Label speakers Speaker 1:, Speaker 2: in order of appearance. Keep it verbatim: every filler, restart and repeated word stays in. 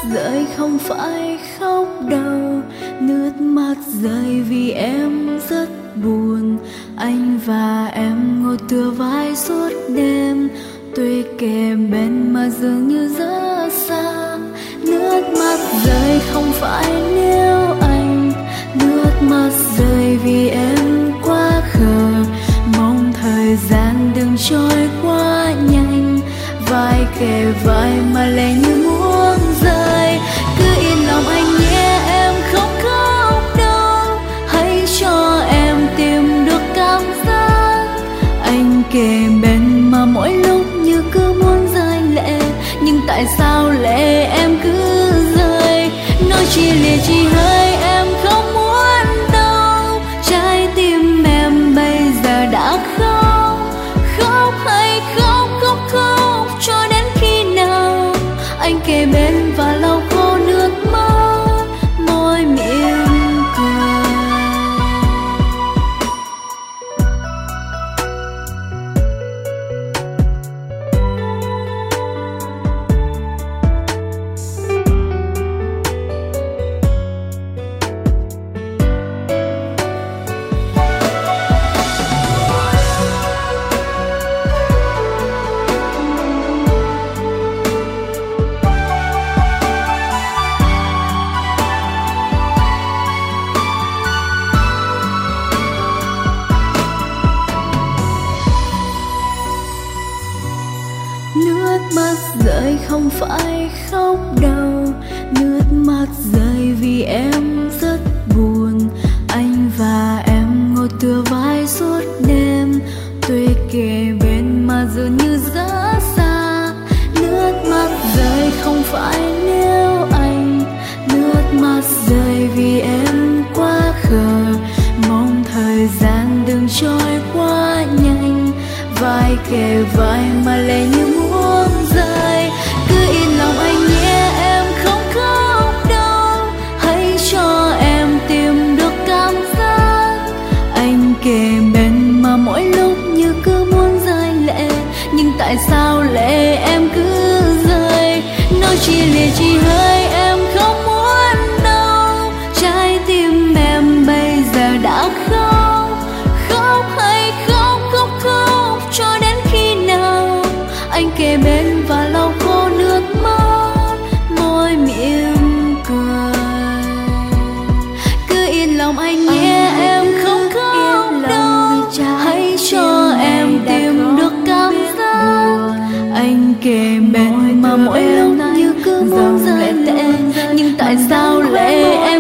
Speaker 1: rơi không phải khóc đâu, nước mắt rơi vì em rất buồn. Anh và em ngồi tựa vai suốt đêm, tuy kề bên mà dường như rất xa. Nước mắt rơi không phải nếu anh, nước mắt rơi vì em quá khờ. Mong thời gian đừng trôi quá nhanh, vai kề vai mà lệ như muốn rơi. Cứ yên lòng anh nhé, em không khóc đâu, hãy cho em tìm được cảm giác. Anh kề bên mà mỗi lúc như cứ muốn rơi lệ, nhưng tại sao lệ em cứ rơi? Nói chia lìa chỉ hơi em không muốn đâu, trái tim em bây giờ đã khóc. Khóc hay khóc, khóc khóc cho đến khi nào anh kề bên và lau khô nước mắt, môi mỉm cười. Nước mắt rơi không phải khóc đâu, nước mắt rơi vì em rất buồn. Anh và em ngồi tựa vai suốt đêm, tuy kề bên mà dường như rất xa. Nước mắt rơi không phải nếu anh, nước mắt rơi vì em quá khờ. Mong thời gian đừng trôi quá nhanh, vai kề vai mà lệ như muốn rơi. Cứ yên lòng anh nhé, em không khóc đâu, hãy cho em tìm được cảm giác. Anh kề bên mà mỗi lúc như cứ muốn rơi lệ, nhưng tại sao lệ em cứ rơi? Nói chia lìa chỉ hơi em không muốn đâu, trái tim em bây giờ đã khóc. Khóc hay khóc, khóc khóc cho đến khi nào anh kề bên và lau khô nước mắt, môi mỉm cười. Cứ yên lòng anh nhé, em không khóc đâu, hãy cho em tìm được cảm giác. Anh kề bên mà mỗi lúc như cứ muốn rơi lệ, nhưng tại sao lệ em